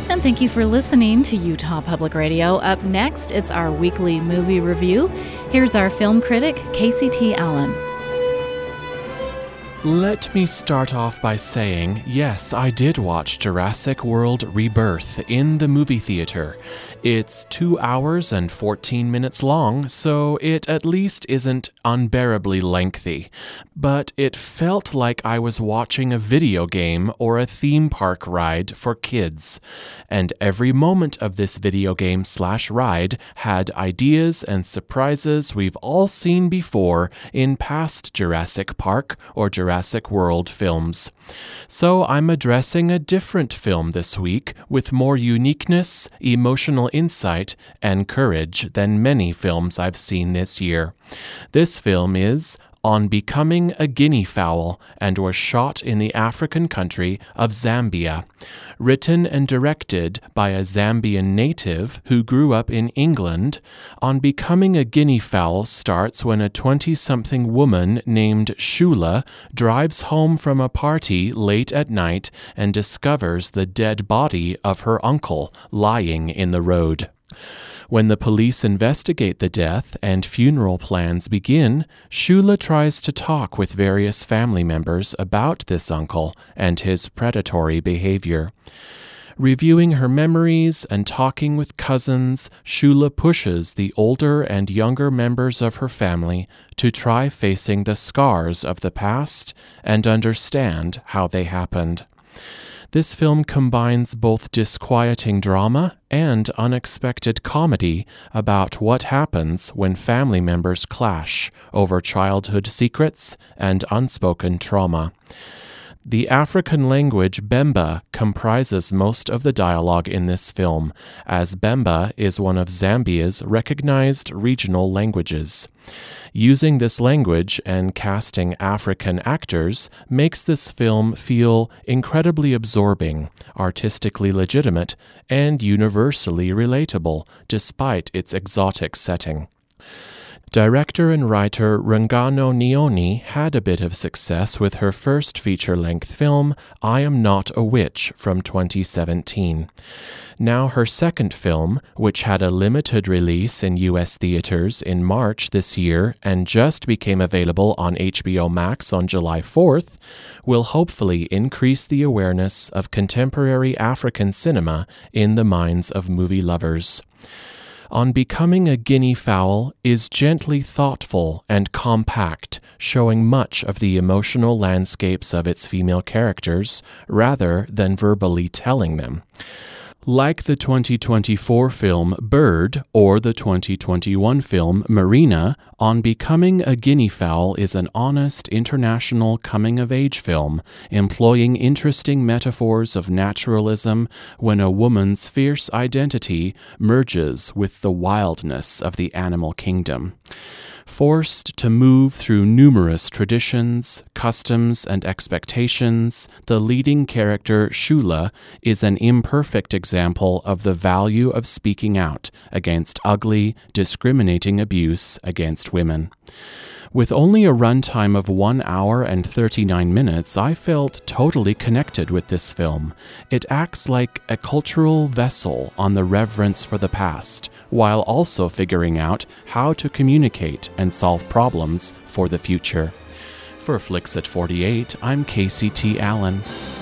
And thank you for listening to Utah Public Radio. Up next, it's our weekly movie review. Here's our film critic, Casey T. Allen. Let me start off by saying, yes, I did watch Jurassic World Rebirth in the movie theater. It's 2 hours and 14 minutes long, so it at least isn't unbearably lengthy. But it felt like I was watching a video game or a theme park ride for kids. And every moment of this video game/ride had ideas and surprises we've all seen before in past Jurassic Park or Jurassic World films. So I'm addressing a different film this week with more uniqueness, emotional insight, and courage than many films I've seen this year. This film is On Becoming a Guinea Fowl and was shot in the African country of Zambia. Written and directed by a Zambian native who grew up in England, On Becoming a Guinea Fowl starts when a 20-something woman named Shula drives home from a party late at night and discovers the dead body of her uncle lying in the road. When the police investigate the death and funeral plans begin, Shula tries to talk with various family members about this uncle and his predatory behavior. Reviewing her memories and talking with cousins, Shula pushes the older and younger members of her family to try facing the scars of the past and understand how they happened. This film combines both disquieting drama and unexpected comedy about what happens when family members clash over childhood secrets and unspoken trauma. The African language Bemba comprises most of the dialogue in this film, as Bemba is one of Zambia's recognized regional languages. Using this language and casting African actors makes this film feel incredibly absorbing, artistically legitimate, and universally relatable, despite its exotic setting. Director and writer Rungano Nyoni had a bit of success with her first feature-length film, I Am Not a Witch, from 2017. Now her second film, which had a limited release in U.S. theaters in March this year and just became available on HBO Max on July 4th, will hopefully increase the awareness of contemporary African cinema in the minds of movie lovers. On Becoming a Guinea Fowl is gently thoughtful and compact, showing much of the emotional landscapes of its female characters rather than verbally telling them. Like the 2024 film Bird or the 2021 film Marina, On Becoming a Guinea Fowl is an honest international coming-of-age film employing interesting metaphors of naturalism when a woman's fierce identity merges with the wildness of the animal kingdom. Forced to move through numerous traditions, customs, and expectations, the leading character, Shula, is an imperfect example of the value of speaking out against ugly, discriminating abuse against women. With only a runtime of 1 hour and 39 minutes, I felt totally connected with this film. It acts like a cultural vessel on the reverence for the past, while also figuring out how to communicate and solve problems for the future. For Flicks at 48, I'm Casey T. Allen.